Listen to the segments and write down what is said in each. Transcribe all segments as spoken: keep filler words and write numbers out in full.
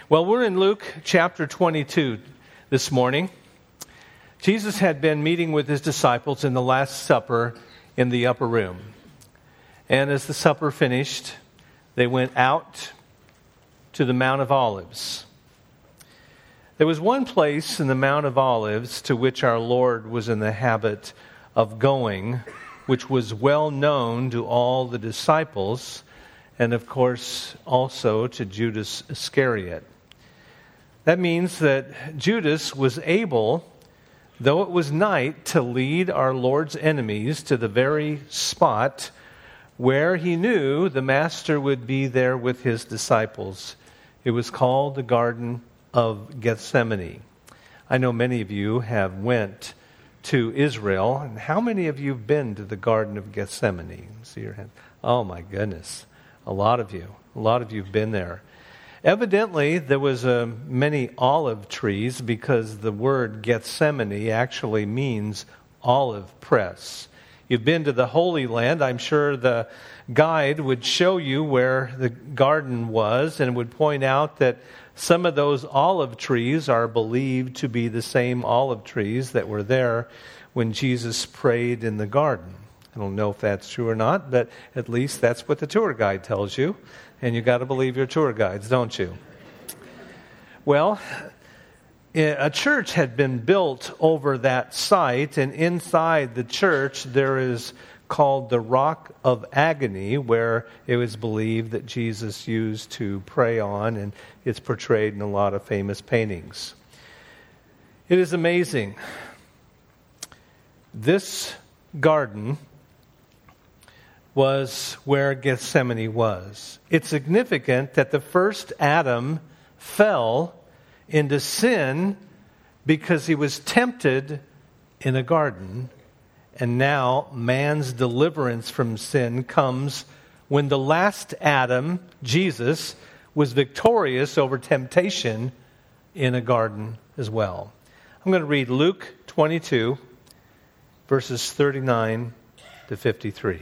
Well, we're in Luke chapter twenty-two this morning. Jesus had been meeting with his disciples in the Last Supper in the upper room. And as the supper finished, they went out to the Mount of Olives. There was one place in the Mount of Olives to which our Lord was in the habit of going, which was well known to all the disciples, and of course also to Judas Iscariot. That means that Judas was able, though it was night, to lead our Lord's enemies to the very spot where he knew the Master would be there with his disciples. It was called the Garden of Gethsemane. I know many of you have went to Israel. And how many of you have been to the Garden of Gethsemane? See your hand. Oh my goodness. A lot of you. A lot of you have been there. Evidently, there was uh, many olive trees because the word Gethsemane actually means olive press. You've been to the Holy Land. I'm sure the guide would show you where the garden was and would point out that some of those olive trees are believed to be the same olive trees that were there when Jesus prayed in the garden. I don't know if that's true or not, but at least that's what the tour guide tells you. And you got to believe your tour guides, don't you? Well, a church had been built over that site, and inside the church there is called the Rock of Agony, where it was believed that Jesus used to pray on, and it's portrayed in a lot of famous paintings. It is amazing. This garden was where Gethsemane was. It's significant that the first Adam fell into sin because he was tempted in a garden. And now man's deliverance from sin comes when the last Adam, Jesus, was victorious over temptation in a garden as well. I'm going to read Luke twenty-two, verses thirty-nine to fifty-three.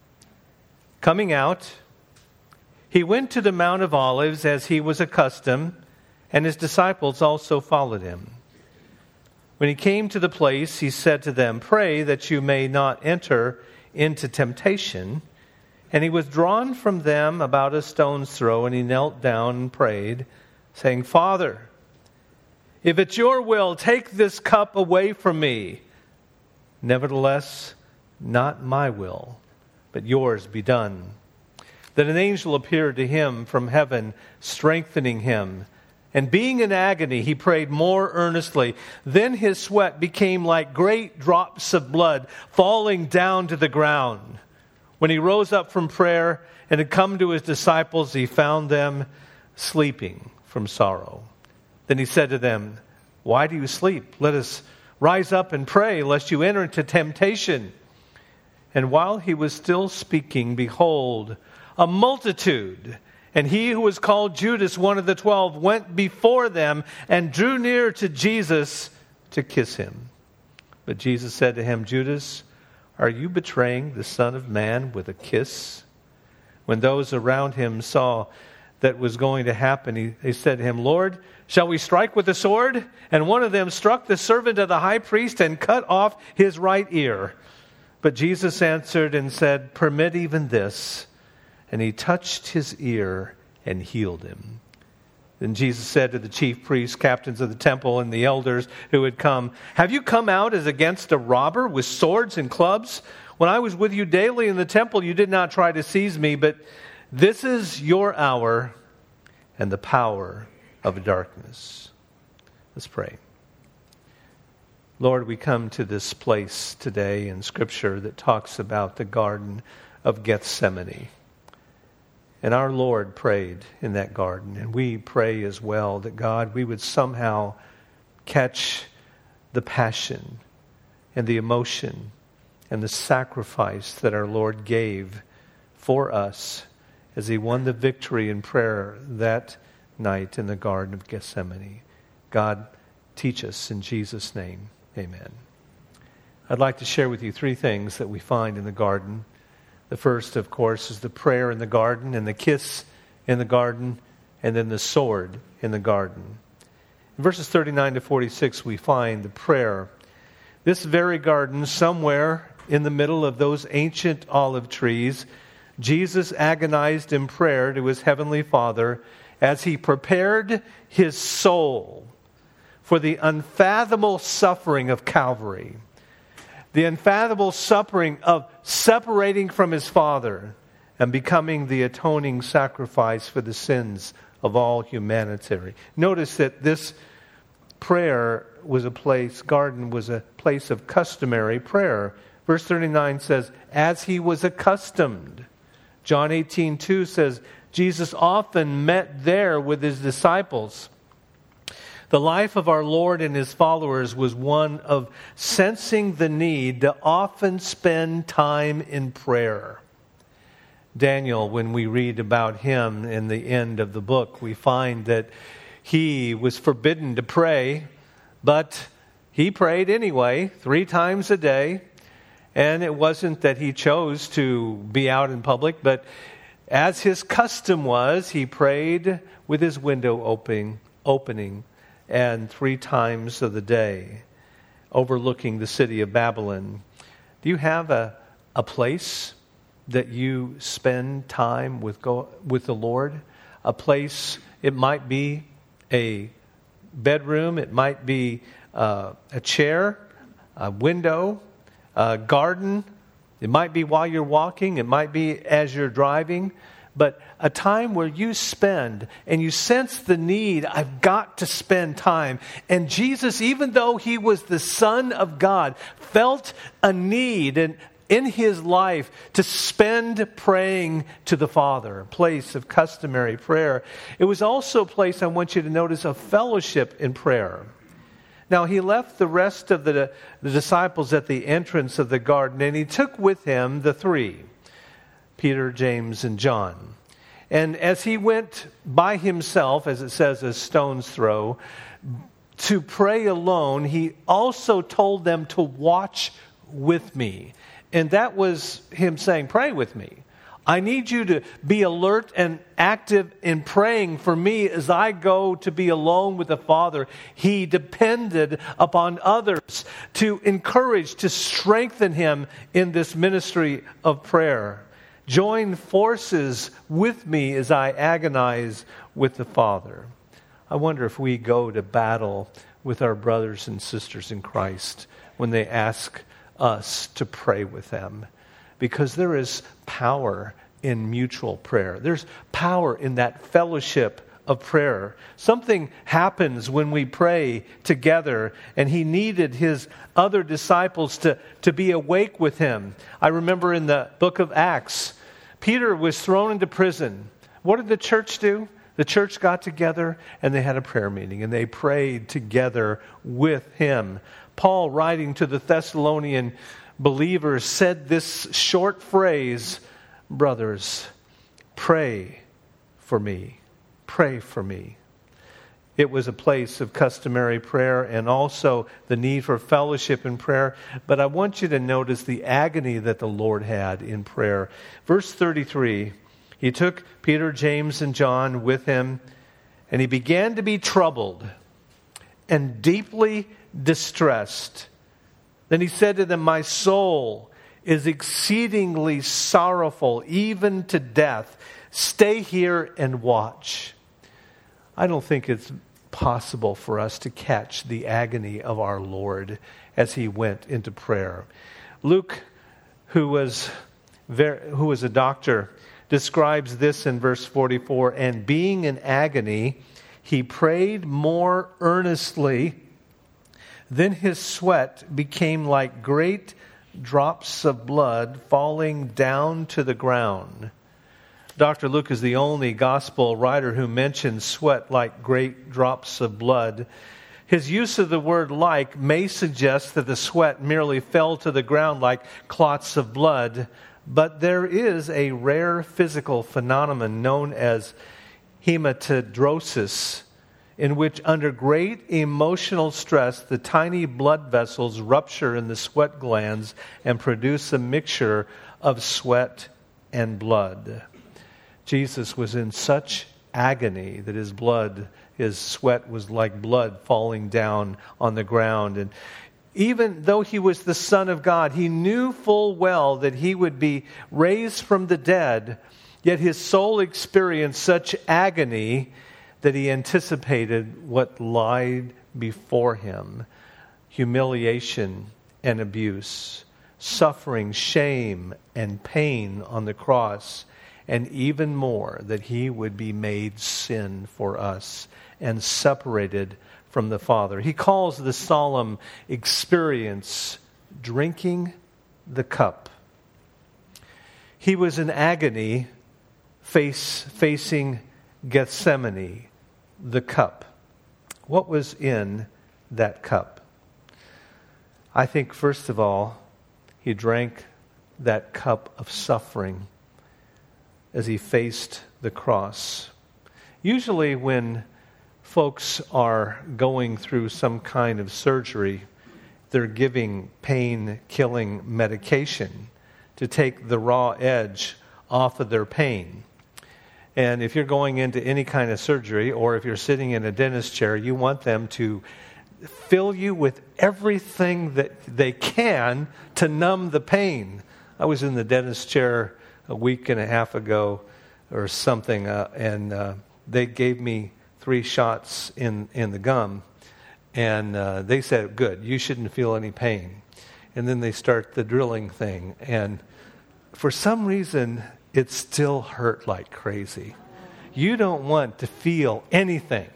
Coming out, he went to the Mount of Olives as he was accustomed, and his disciples also followed him. When he came to the place, he said to them, "Pray that you may not enter into temptation." And he withdrawn from them about a stone's throw, and he knelt down and prayed, saying, "Father, if it's your will, take this cup away from me. Nevertheless, not my will, but yours be done." Then an angel appeared to him from heaven, strengthening him. And being in agony, he prayed more earnestly. Then his sweat became like great drops of blood falling down to the ground. When he rose up from prayer and had come to his disciples, he found them sleeping from sorrow. Then he said to them, "Why do you sleep? Let us rise up and pray, lest you enter into temptation." And while he was still speaking, behold, a multitude, and he who was called Judas, one of the twelve, went before them and drew near to Jesus to kiss him. But Jesus said to him, "Judas, are you betraying the Son of Man with a kiss?" When those around him saw that was going to happen, he, they said to him, "Lord, shall we strike with the sword?" And one of them struck the servant of the high priest and cut off his right ear. But Jesus answered and said, "Permit even this." And he touched his ear and healed him. Then Jesus said to the chief priests, captains of the temple, and the elders who had come, "Have you come out as against a robber with swords and clubs? When I was with you daily in the temple, you did not try to seize me, but this is your hour and the power of darkness." Let's pray. Lord, we come to this place today in Scripture that talks about the Garden of Gethsemane. And our Lord prayed in that garden. And we pray as well that, God, we would somehow catch the passion and the emotion and the sacrifice that our Lord gave for us as he won the victory in prayer that night in the Garden of Gethsemane. God, teach us in Jesus' name. Amen. I'd like to share with you three things that we find in the garden. The first, of course, is the prayer in the garden and the kiss in the garden. and then the sword in the garden. In verses thirty-nine to forty-six, we find the prayer. This very garden, somewhere in the middle of those ancient olive trees, Jesus agonized in prayer to his heavenly Father as he prepared his soul for the unfathomable suffering of Calvary, the unfathomable suffering of separating from his Father and becoming the atoning sacrifice for the sins of all humanity. Notice that this prayer was a place, garden was a place of customary prayer. Verse thirty-nine says, as he was accustomed. John eighteen two says, Jesus often met there with his disciples. The life of our Lord and his followers was one of sensing the need to often spend time in prayer. Daniel, when we read about him in the end of the book, we find that he was forbidden to pray, but he prayed anyway, three times a day. And it wasn't that he chose to be out in public, but as his custom was, he prayed with his window opening, opening and three times of the day, overlooking the city of Babylon. Do you have a, a place that you spend time with, go, with the Lord? A place, it might be a bedroom, it might be uh, a chair, a window, a garden. It might be while you're walking, it might be as you're driving, but a time where you spend and you sense the need, I've got to spend time. And Jesus, even though he was the Son of God, felt a need in, in his life to spend praying to the Father, a place of customary prayer. It was also a place, I want you to notice, of fellowship in prayer. Now, he left the rest of the, the disciples at the entrance of the garden, and he took with him the three, Peter, James, and John. And as he went by himself, as it says, a stone's throw, to pray alone, he also told them to watch with me. And that was him saying, pray with me. I need you to be alert and active in praying for me as I go to be alone with the Father. He depended upon others to encourage, to strengthen him in this ministry of prayer. Join forces with me as I agonize with the Father. I wonder if we go to battle with our brothers and sisters in Christ when they ask us to pray with them. Because there is power in mutual prayer. There's power in that fellowship of prayer. Something happens when we pray together, and he needed his other disciples to, to be awake with him. I remember in the book of Acts, Peter was thrown into prison. What did the church do? The church got together and they had a prayer meeting and they prayed together with him. Paul, writing to the Thessalonian believers, said this short phrase, brothers, pray for me. Pray for me. It was a place of customary prayer and also the need for fellowship in prayer. But I want you to notice the agony that the Lord had in prayer. Verse thirty-three, he took Peter, James, and John with him, and he began to be troubled and deeply distressed. Then he said to them, my soul is exceedingly sorrowful, even to death. Stay here and watch. I don't think it's possible for us to catch the agony of our Lord as he went into prayer. Luke, who was very, who was a doctor, describes this in verse forty-four, and being in agony, he prayed more earnestly. Then his sweat became like great drops of blood falling down to the ground. Doctor Luke is the only gospel writer who mentions sweat like great drops of blood. His use of the word like may suggest that the sweat merely fell to the ground like clots of blood, but there is a rare physical phenomenon known as hematidrosis, in which under great emotional stress, the tiny blood vessels rupture in the sweat glands and produce a mixture of sweat and blood. Jesus was in such agony that his blood, his sweat was like blood falling down on the ground. And even though he was the Son of God, he knew full well that he would be raised from the dead, yet his soul experienced such agony that he anticipated what lied before him: humiliation and abuse, suffering, shame, and pain on the cross, and even more, that he would be made sin for us and separated from the Father. He calls the solemn experience drinking the cup. He was in agony face, facing Gethsemane, the cup. What was in that cup? I think, first of all, he drank that cup of suffering as he faced the cross. Usually when folks are going through some kind of surgery, they're giving pain-killing medication to take the raw edge off of their pain. And if you're going into any kind of surgery, or if you're sitting in a dentist chair, you want them to fill you with everything that they can to numb the pain. I was in the dentist chair a week and a half ago or something, uh, and uh, they gave me three shots in, in the gum, and uh, they said, good, you shouldn't feel any pain. And then they start the drilling thing, and for some reason, it still hurt like crazy. You don't want to feel anything.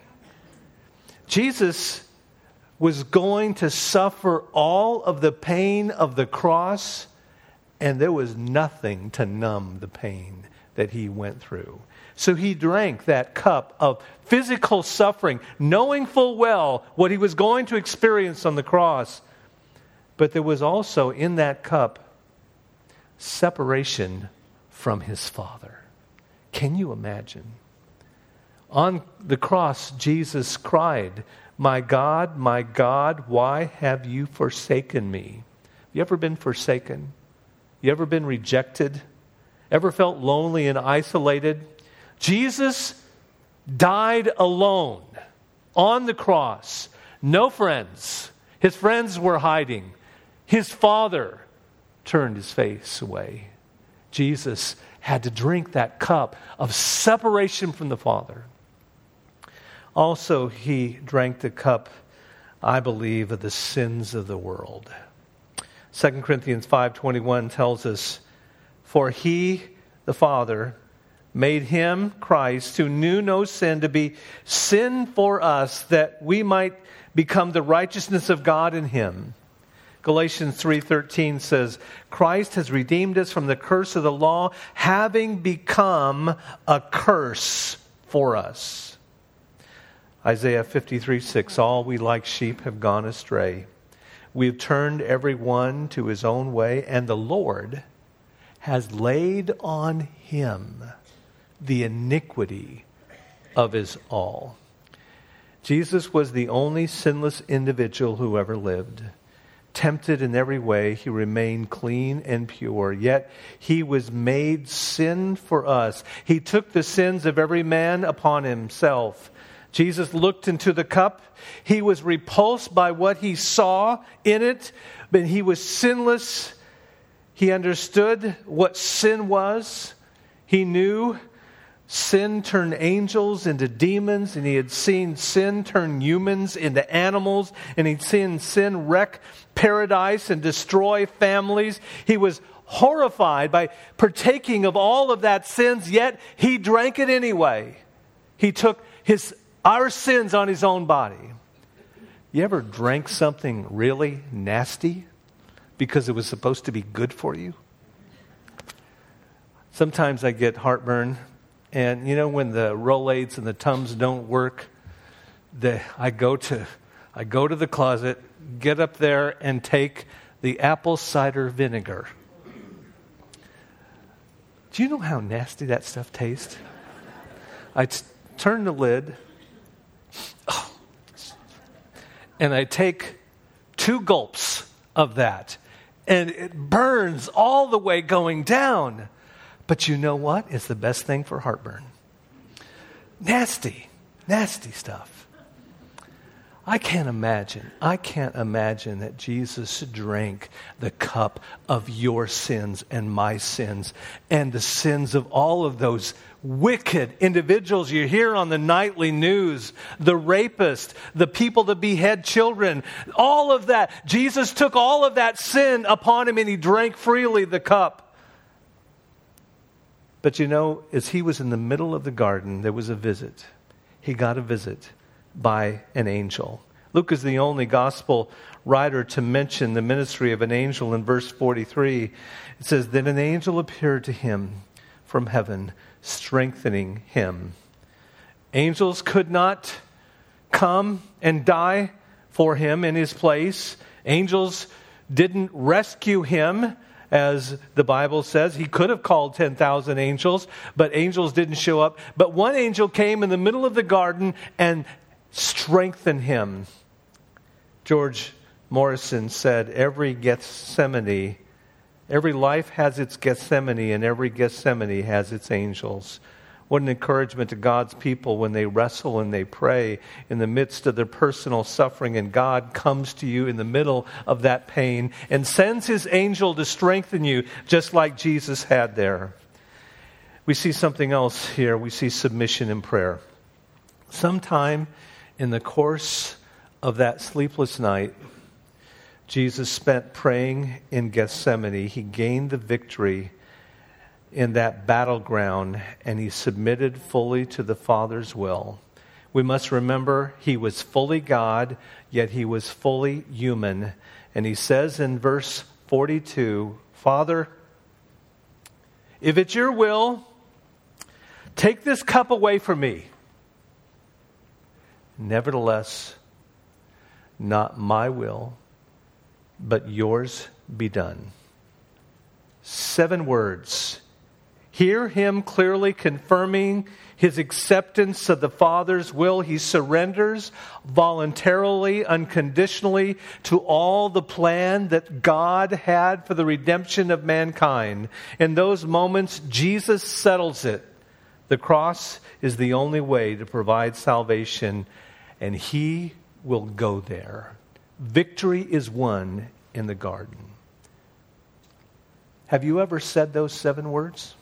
Jesus was going to suffer all of the pain of the cross, and there was nothing to numb the pain that he went through. So he drank that cup of physical suffering, knowing full well what he was going to experience on the cross. But there was also in that cup separation from his Father. Can you imagine? On the cross, Jesus cried, "My God, my God, why have you forsaken me?" You ever been forsaken? You ever been rejected? Ever felt lonely and isolated? Jesus died alone on the cross. No friends. His friends were hiding. His Father turned his face away. Jesus had to drink that cup of separation from the Father. Also, he drank the cup, I believe, of the sins of the world. Second Corinthians five twenty-one tells us, "For he, the Father, made him, Christ, who knew no sin, to be sin for us, that we might become the righteousness of God in him." Galatians three thirteen says, "Christ has redeemed us from the curse of the law, having become a curse for us." Isaiah fifty-three six, "All we like sheep have gone astray. We've turned every one to his own way, and the Lord has laid on him the iniquity of us all." Jesus was the only sinless individual who ever lived. Tempted in every way, he remained clean and pure. Yet he was made sin for us. He took the sins of every man upon himself. Jesus looked into the cup. He was repulsed by what he saw in it, but he was sinless. He understood what sin was. He knew sin turned angels into demons, and he had seen sin turn humans into animals, and he'd seen sin wreck paradise and destroy families. He was horrified by partaking of all of that sins, yet he drank it anyway. He took his our sins on his own body. You ever drank something really nasty because it was supposed to be good for you? Sometimes I get heartburn, and you know when the Rolaids and the Tums don't work, the, I go to I go to the closet, get up there, and take the apple cider vinegar. Do you know how nasty that stuff tastes? I t- turn the lid, oh, and I take two gulps of that, and it burns all the way going down. But you know what? It's the best thing for heartburn. Nasty, nasty stuff. I can't imagine, I can't imagine that Jesus drank the cup of your sins and my sins and the sins of all of those wicked individuals you hear on the nightly news, the rapist, the people that behead children, all of that. Jesus took all of that sin upon him and he drank freely the cup. But you know, as he was in the middle of the garden, there was a visit. He got a visit by an angel. Luke is the only gospel writer to mention the ministry of an angel. In verse forty-three, it says, "Then an angel appeared to him from heaven, strengthening him." Angels could not come and die for him in his place. Angels didn't rescue him, as the Bible says. He could have called ten thousand angels, but angels didn't show up. But one angel came in the middle of the garden and strengthened him. George Morrison said, every Gethsemane, every life has its Gethsemane, and every Gethsemane has its angels. What an encouragement to God's people when they wrestle and they pray in the midst of their personal suffering, and God comes to you in the middle of that pain and sends his angel to strengthen you, just like Jesus had there. We see something else here. We see submission in prayer. Sometime in the course of that sleepless night, Jesus spent praying in Gethsemane. He gained the victory in that battleground, and he submitted fully to the Father's will. We must remember he was fully God, yet he was fully human. And he says in verse forty-two, "Father, if it's your will, take this cup away from me. Nevertheless, not my will, but yours be done." Seven words. Hear him clearly confirming his acceptance of the Father's will. He surrenders voluntarily, unconditionally to all the plan that God had for the redemption of mankind. In those moments, Jesus settles it. The cross is the only way to provide salvation, and he will go there. Victory is won in the garden. Have you ever said those seven words?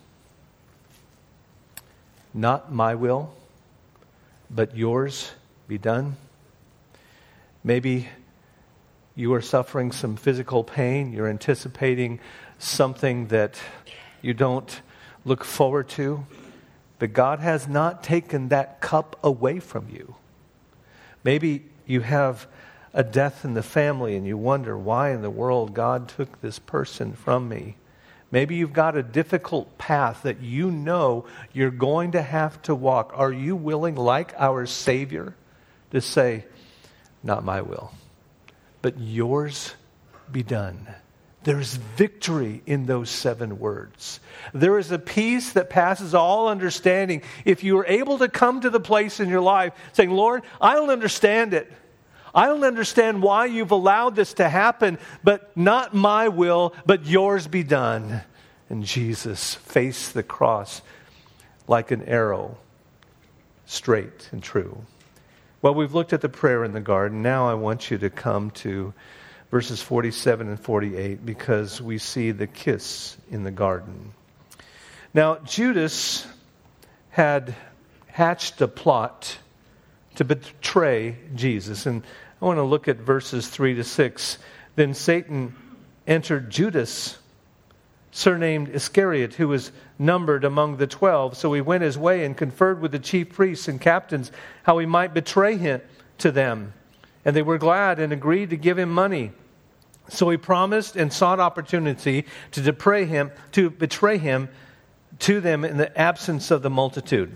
Not my will, but yours be done. Maybe you are suffering some physical pain. You're anticipating something that you don't look forward to. But God has not taken that cup away from you. Maybe you have a death in the family and you wonder why in the world God took this person from me. Maybe you've got a difficult path that you know you're going to have to walk. Are you willing, like our Savior, to say, not my will, but yours be done? There's victory in those seven words. There is a peace that passes all understanding. If you are able to come to the place in your life saying, Lord, I don't understand it. I don't understand why you've allowed this to happen, but not my will, but yours be done. And Jesus faced the cross like an arrow, straight and true. Well, we've looked at the prayer in the garden. Now I want you to come to verses forty-seven and forty-eight, because we see the kiss in the garden. Now, Judas had hatched a plot to betray Jesus. And I want to look at verses three to six. Then Satan entered Judas, surnamed Iscariot, who was numbered among the twelve. So he went his way and conferred with the chief priests and captains how he might betray him to them. And they were glad and agreed to give him money. So he promised and sought opportunity to betray him, to betray him to them in the absence of the multitude.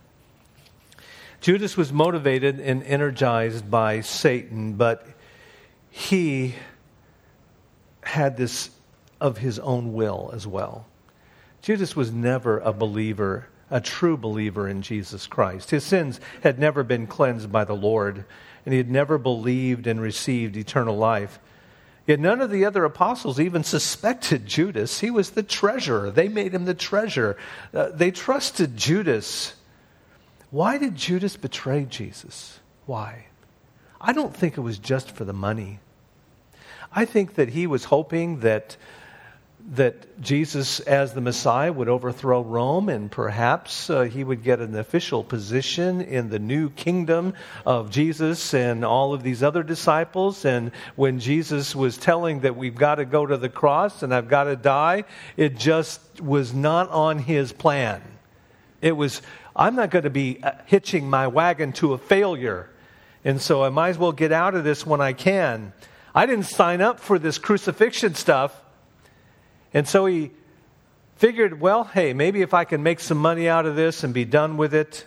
Judas was motivated and energized by Satan, but he had this of his own will as well. Judas was never a believer, a true believer in Jesus Christ. His sins had never been cleansed by the Lord, and he had never believed and received eternal life. Yet none of the other apostles even suspected Judas. He was the treasurer. They made him the treasurer. Uh, they trusted Judas. Why did Judas betray Jesus? Why? I don't think it was just for the money. I think that he was hoping that that Jesus, as the Messiah, would overthrow Rome, and perhaps uh, he would get an official position in the new kingdom of Jesus and all of these other disciples. And when Jesus was telling that we've got to go to the cross and I've got to die, it just was not on his plan. It was, I'm not going to be hitching my wagon to a failure, and so I might as well get out of this when I can. I didn't sign up for this crucifixion stuff. And so he figured, well, hey, maybe if I can make some money out of this and be done with it.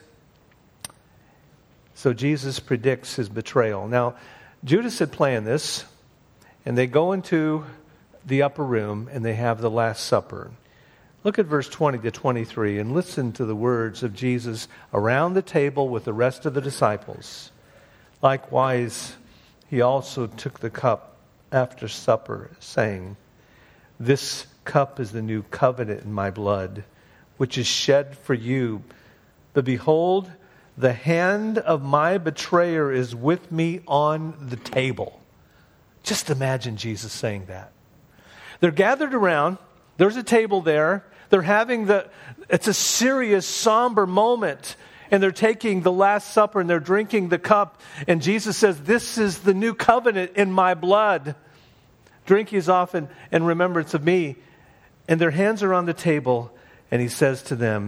So Jesus predicts his betrayal. Now, Judas had planned this, and they go into the upper room and they have the Last Supper. Look at verse twenty to twenty-three and listen to the words of Jesus around the table with the rest of the disciples. Likewise, he also took the cup after supper, saying, "This cup is the new covenant in my blood, which is shed for you. But behold, the hand of my betrayer is with me on the table." Just imagine Jesus saying that. They're gathered around. There's a table there. They're having the, it's a serious, somber moment. And they're taking the Last Supper and they're drinking the cup. And Jesus says, "This is the new covenant in my blood. Drink ye as often in remembrance of me." And their hands are on the table, and he says to them,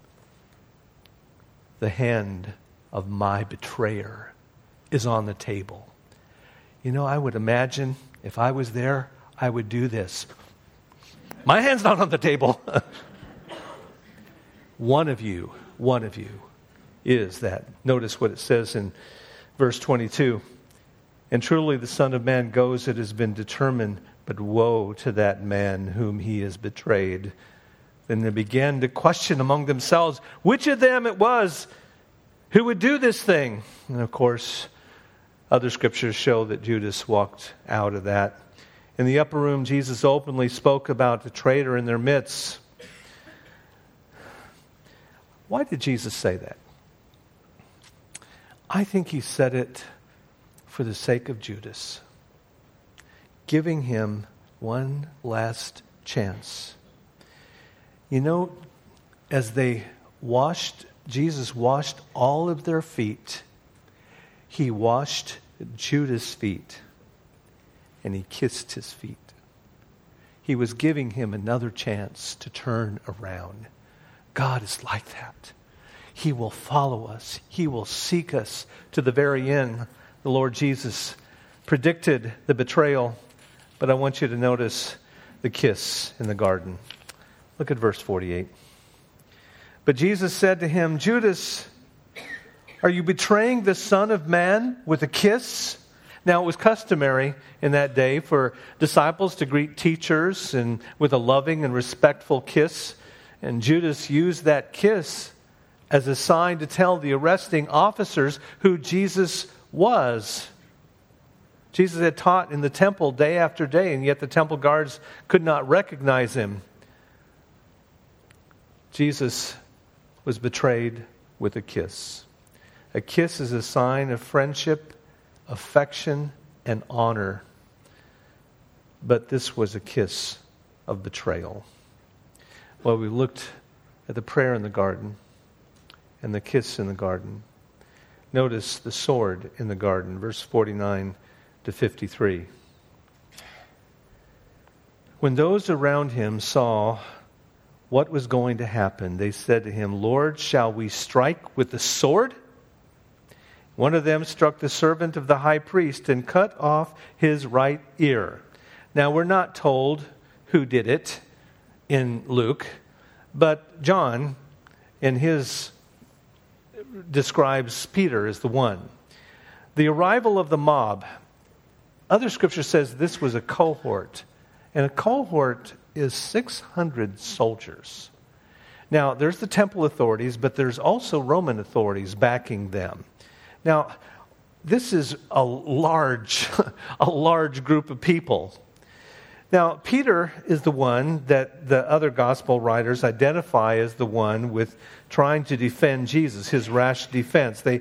"The hand of my betrayer is on the table." You know, I would imagine if I was there, I would do this. My hand's not on the table. One of you, one of you is that. Notice what it says in verse twenty-two. "And truly the Son of Man goes, it has been determined, but woe to that man whom he has betrayed." Then they began to question among themselves which of them it was who would do this thing. And of course, other scriptures show that Judas walked out of that. In the upper room, Jesus openly spoke about the traitor in their midst. Why did Jesus say that? I think he said it for the sake of Judas, giving him one last chance. You know, as they washed, Jesus washed all of their feet. He washed Judas' feet, and he kissed his feet. He was giving him another chance to turn around. God is like that. He will follow us. He will seek us to the very end. The Lord Jesus predicted the betrayal, but I want you to notice the kiss in the garden. Look at verse forty-eight. "But Jesus said to him, 'Judas, are you betraying the Son of Man with a kiss?' Now, it was customary in that day for disciples to greet teachers and with a loving and respectful kiss. And Judas used that kiss as a sign to tell the arresting officers who Jesus was. Jesus had taught in the temple day after day, and yet the temple guards could not recognize him. Jesus was betrayed with a kiss. A kiss is a sign of friendship, affection, and honor. But this was a kiss of betrayal. Well, we looked at the prayer in the garden and the kiss in the garden. Notice the sword in the garden, verse forty-nine to fifty-three. When those around him saw what was going to happen, they said to him, "Lord, shall we strike with the sword?" One of them struck the servant of the high priest and cut off his right ear. Now, we're not told who did it in Luke, but John, in his, describes Peter as the one. The arrival of the mob, other scripture says this was a cohort, and a cohort is six hundred soldiers. Now, there's the temple authorities, but there's also Roman authorities backing them. Now, this is a large, a large group of people. Now, Peter is the one that the other gospel writers identify as the one with trying to defend Jesus, his rash defense. They,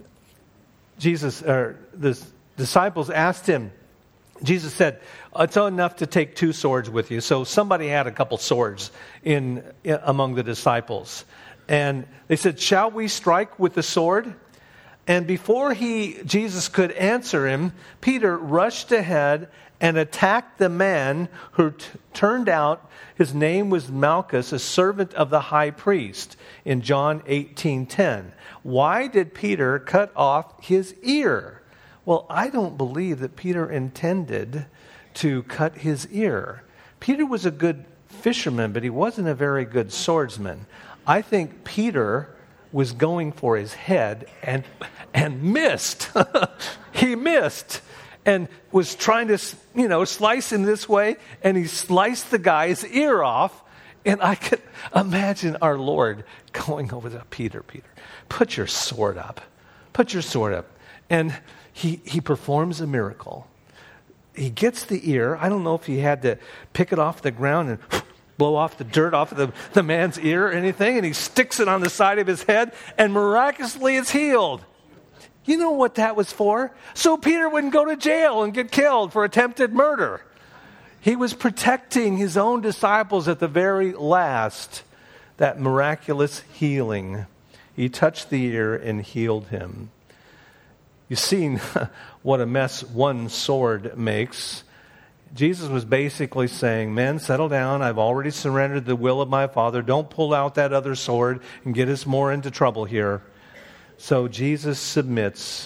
Jesus, or the disciples asked him, Jesus said, it's enough to take two swords with you. So somebody had a couple swords in, in among the disciples. And they said, shall we strike with the sword? And before he, Jesus could answer him, Peter rushed ahead and attacked the man who t- turned out his name was Malchus, a servant of the high priest, in John eighteen ten. Why did Peter cut off his ear? Well, I don't believe that Peter intended to cut his ear. Peter was a good fisherman, but he wasn't a very good swordsman. I think Peter was going for his head and and missed. He missed and was trying to, you know, slice him this way, and he sliced the guy's ear off. And I could imagine our Lord going over to Peter, Peter, put your sword up. Put your sword up. And he, he performs a miracle. He gets the ear. I don't know if he had to pick it off the ground and blow off the dirt off of the, the man's ear or anything, and he sticks it on the side of his head, and miraculously it's healed. You know what that was for? So Peter wouldn't go to jail and get killed for attempted murder. He was protecting his own disciples at the very last, that miraculous healing. He touched the ear and healed him. You've seen what a mess one sword makes. Jesus was basically saying, men, settle down. I've already surrendered the will of my Father. Don't pull out that other sword and get us more into trouble here. So Jesus submits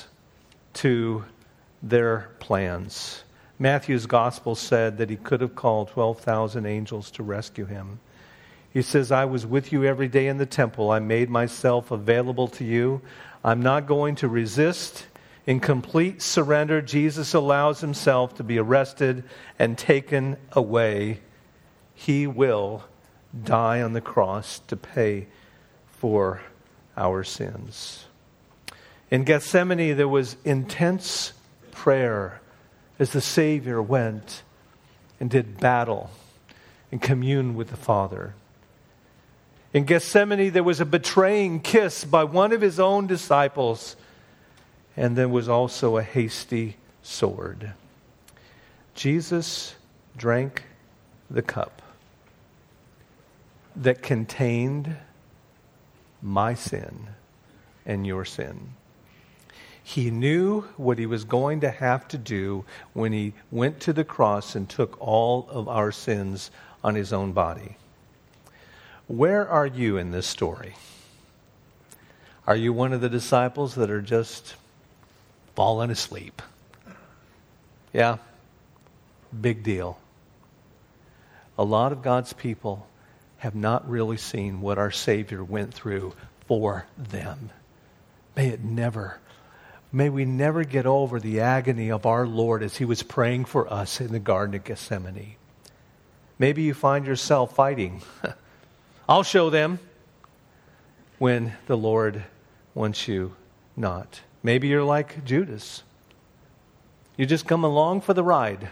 to their plans. Matthew's gospel said that he could have called twelve thousand angels to rescue him. He says, I was with you every day in the temple. I made myself available to you. I'm not going to resist. In complete surrender, Jesus allows himself to be arrested and taken away. He will die on the cross to pay for our sins. In Gethsemane, there was intense prayer as the Savior went and did battle and communed with the Father. In Gethsemane, there was a betraying kiss by one of his own disciples, and there was also a hasty sword. Jesus drank the cup that contained my sin and your sin. He knew what he was going to have to do when he went to the cross and took all of our sins on his own body. Where are you in this story? Are you one of the disciples that are just falling asleep? Yeah, big deal. A lot of God's people have not really seen what our Savior went through for them. May it never May we never get over the agony of our Lord as he was praying for us in the Garden of Gethsemane. Maybe you find yourself fighting. I'll show them, when the Lord wants you not. Maybe you're like Judas. You just come along for the ride.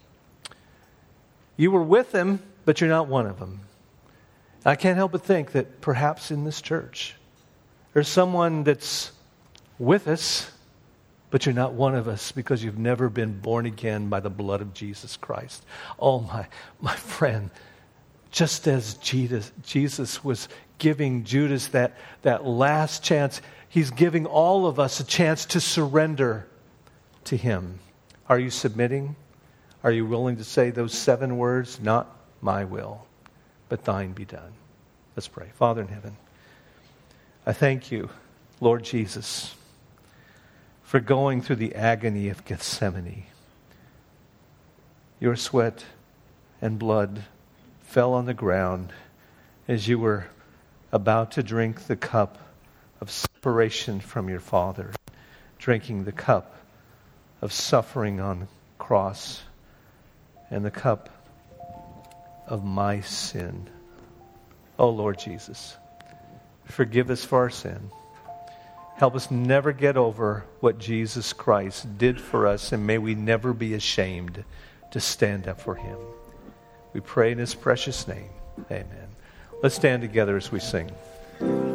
You were with them, but you're not one of them. I can't help but think that perhaps in this church, there's someone that's with us, but you're not one of us because you've never been born again by the blood of Jesus Christ. Oh, my, my friend, just as Jesus, Jesus was giving Judas that, that last chance, he's giving all of us a chance to surrender to him. Are you submitting? Are you willing to say those seven words? Not my will, but thine be done. Let's pray. Father in heaven, I thank you, Lord Jesus, for going through the agony of Gethsemane. Your sweat and blood fell on the ground as you were about to drink the cup of separation from your Father, drinking the cup of suffering on the cross and the cup of my sin. Oh, Lord Jesus, forgive us for our sin. Help us never get over what Jesus Christ did for us, and may we never be ashamed to stand up for him. We pray in his precious name. Amen. Let's stand together as we sing.